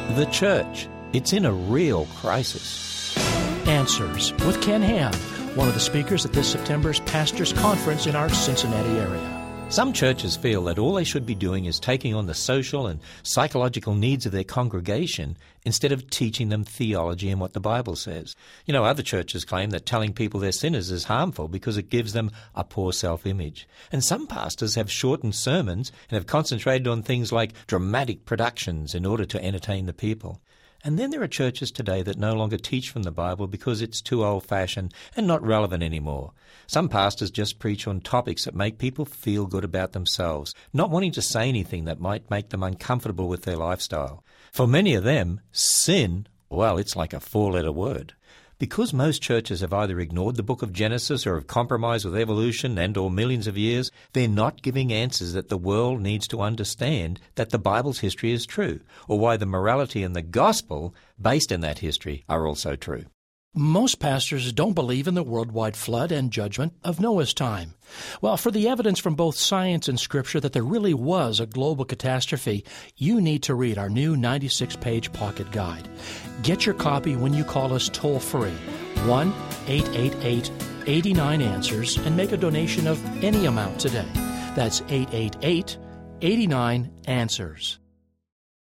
The church, it's in a real crisis. Answers with Ken Ham, one of the speakers at this September's Pastors Conference in our Cincinnati area. Some churches feel that all they should be doing is taking on the social and psychological needs of their congregation instead of teaching them theology and what the Bible says. You know, other churches claim that telling people they're sinners is harmful because it gives them a poor self-image. And some pastors have shortened sermons and have concentrated on things like dramatic productions in order to entertain the people. And then there are churches today that no longer teach from the Bible because it's too old-fashioned and not relevant anymore. Some pastors just preach on topics that make people feel good about themselves, not wanting to say anything that might make them uncomfortable with their lifestyle. For many of them, sin, well, it's like a four-letter word. Because most churches have either ignored the book of Genesis or have compromised with evolution and or millions of years, they're not giving answers that the world needs to understand that the Bible's history is true, or why the morality and the gospel based in that history are also true. Most pastors don't believe in the worldwide flood and judgment of Noah's time. Well, for the evidence from both science and Scripture that there really was a global catastrophe, you need to read our new 96-page pocket guide. Get your copy when you call us toll-free, 1-888-89-ANSWERS, and make a donation of any amount today. That's 888-89-ANSWERS.